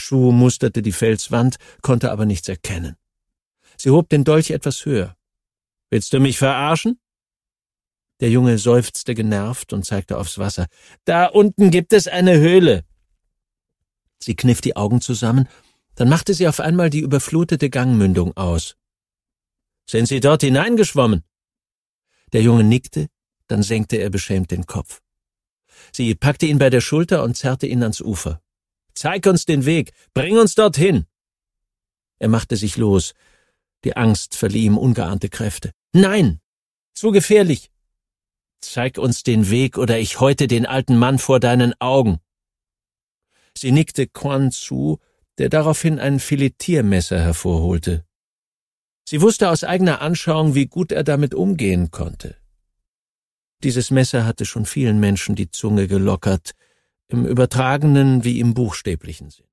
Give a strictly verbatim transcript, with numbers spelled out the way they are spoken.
Shu musterte die Felswand, konnte aber nichts erkennen. Sie hob den Dolch etwas höher. »Willst du mich verarschen?« Der Junge seufzte genervt und zeigte aufs Wasser. »Da unten gibt es eine Höhle.« Sie kniff die Augen zusammen, dann machte sie auf einmal die überflutete Gangmündung aus. »Sind Sie dort hineingeschwommen?« Der Junge nickte, dann senkte er beschämt den Kopf. Sie packte ihn bei der Schulter und zerrte ihn ans Ufer. »Zeig uns den Weg, bring uns dorthin!« Er machte sich los. Die Angst verlieh ihm ungeahnte Kräfte. »Nein, zu gefährlich!« »Zeig uns den Weg, oder ich häute den alten Mann vor deinen Augen!« Sie nickte Quan zu, der daraufhin ein Filetiermesser hervorholte. Sie wusste aus eigener Anschauung, wie gut er damit umgehen konnte. Dieses Messer hatte schon vielen Menschen die Zunge gelockert, im übertragenen wie im buchstäblichen Sinn.